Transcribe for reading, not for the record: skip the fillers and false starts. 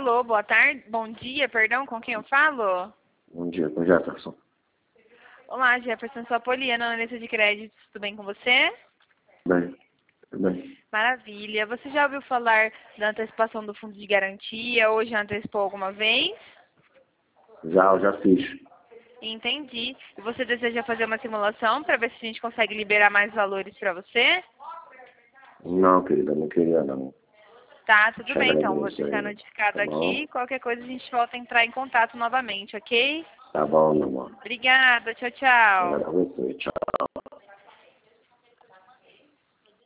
Alô, boa tarde, bom dia, perdão, com quem eu falo? Bom dia, com Jefferson. Olá, Jefferson, sou a Poliana, analista de créditos, tudo bem com você? Bem, tudo bem. Maravilha. Você já ouviu falar da antecipação do fundo de garantia ou já antecipou alguma vez? Já, eu já fiz. Entendi. E você deseja fazer uma simulação para ver se a gente consegue liberar mais valores para você? Não, querida, não queria não. Tá, tudo Te bem, então. Vou agradeço deixar aí. notificado Tá bom? aqui. Qualquer coisa a gente volta a entrar em contato novamente, ok? Tá bom, meu amor. Obrigada, tchau, tchau. Obrigado a você. Tchau.